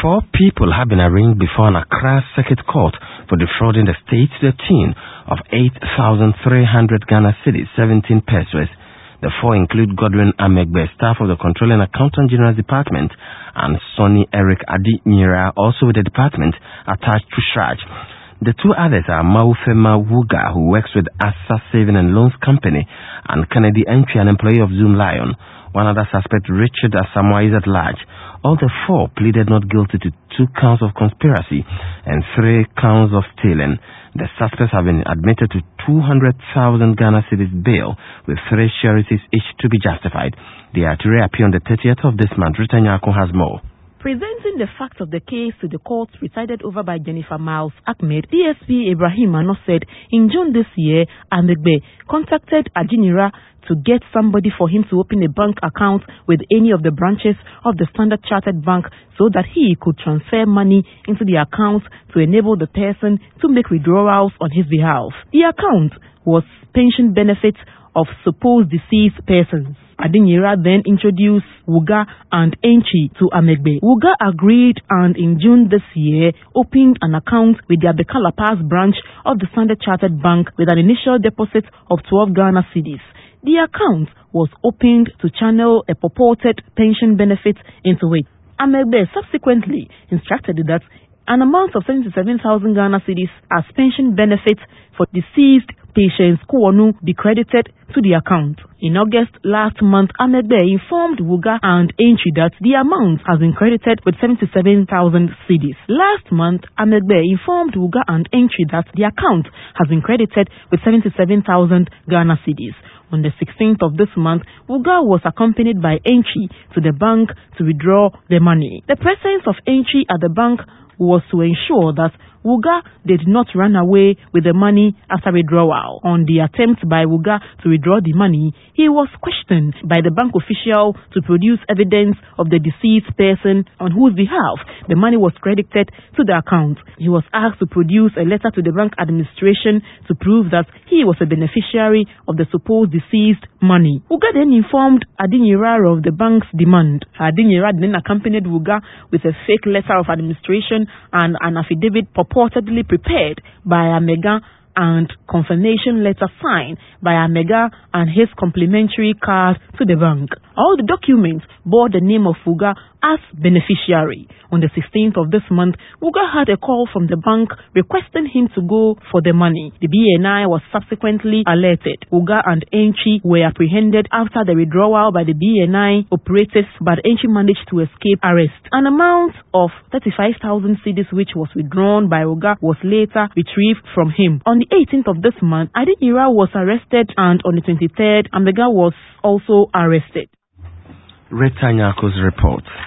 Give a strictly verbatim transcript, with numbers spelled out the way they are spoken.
Four people have been arraigned before an Accra Circuit Court for defrauding the state to the tune of eight thousand three hundred Ghana cedis, seventeen pesos. The four include Godwin Amegbe, staff of the Controlling Accountant General's Department, and Sonny Eric Adi Mira, also with the department, attached to Shraj. The two others are Maufema Wuga, who works with Assa Saving and Loans Company, and Kennedy Entry, an employee of Zoom Lion. One other suspect, Richard Asamoah, is at large. All the four pleaded not guilty to two counts of conspiracy and three counts of stealing. The suspects have been admitted to two hundred thousand Ghana cedis bail, with three sureties each to be justified. They are to reappear on the thirtieth of this month. Rita Nyako has more. Presenting the facts of the case to the court presided over by Jennifer Miles Ahmed, D S P Ibrahim Ano said in June this year, Amegbe contacted Ajinira to get somebody for him to open a bank account with any of the branches of the Standard Chartered Bank so that he could transfer money into the account to enable the person to make withdrawals on his behalf. The account was pension benefits of supposed deceased persons. Adinyira then introduced Wuga and Enchi to Amegbe. Wuga agreed and in June this year opened an account with the Abeka La Paz branch of the Standard Chartered Bank with an initial deposit of twelve Ghana cedis. The account was opened to channel a purported pension benefit into it. Amegbe subsequently instructed that an amount of seventy-seven thousand Ghana cedis as pension benefit for deceased patients Kuonu be credited to the account. In August last month, Amegbe informed Wuga and Entry that the amount has been credited with seventy-seven thousand cedis. Last month, Amegbe informed Wuga and Entry that the account has been credited with seventy-seven thousand Ghana cedis. On the sixteenth of this month, Wuga was accompanied by Entry to the bank to withdraw the money. The presence of Entry at the bank was to ensure that Wuga did not run away with the money after withdrawal. On the attempt by Wuga to withdraw the money, he was questioned by the bank official to produce evidence of the deceased person on whose behalf the money was credited to the account. He was asked to produce a letter to the bank administration to prove that he was a beneficiary of the supposed deceased money. Wuga then informed Adinyira of the bank's demand. Adinyira then accompanied Wuga with a fake letter of administration and an affidavit purportedly prepared by Amega and confirmation letter signed by Amega and his complimentary card to the bank. All the documents bore the name of Wuga as beneficiary. On the sixteenth of this month, Wuga had a call from the bank requesting him to go for the money. The B N I was subsequently alerted. Wuga and Enchi were apprehended after the withdrawal by the B N I operatives, but Enchi managed to escape arrest. An amount of thirty-five thousand cedis which was withdrawn by Wuga was later retrieved from him. On the eighteenth of this month, Adinyira was arrested, and on the twenty-third, Amega was also arrested. Rita Nyako's report.